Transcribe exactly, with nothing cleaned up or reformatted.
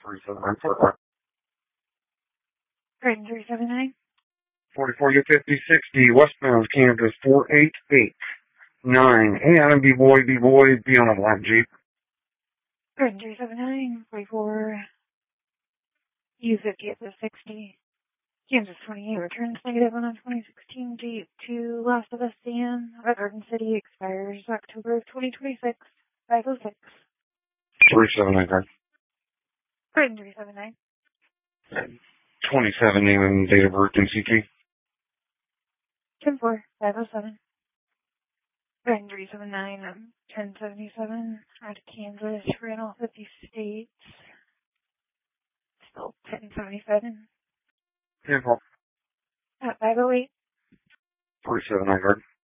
three seven nine four. Brighton three seven nine. forty-four U fifty sixty, westbound Kansas four eight eight nine. Hey, Adam, B-boy, B-boy, be on a black Jeep. Brighton three seven nine. forty-four U fifty at the sixty. Kansas twenty-eight returns negative on a twenty sixteen Jeep to Las Vegas Sedan at Garden City, expires October of twenty twenty-six, five oh six. three seven nine, card. Brighton three seven nine. twenty-seven, name and date of birth in C T. ten four, five oh seven. Brighton three seven nine, um, ten seventy-seven, out of Kansas, ran all fifty states. Still ten seventy-seven. ten four. At five oh eight. three seven nine, card.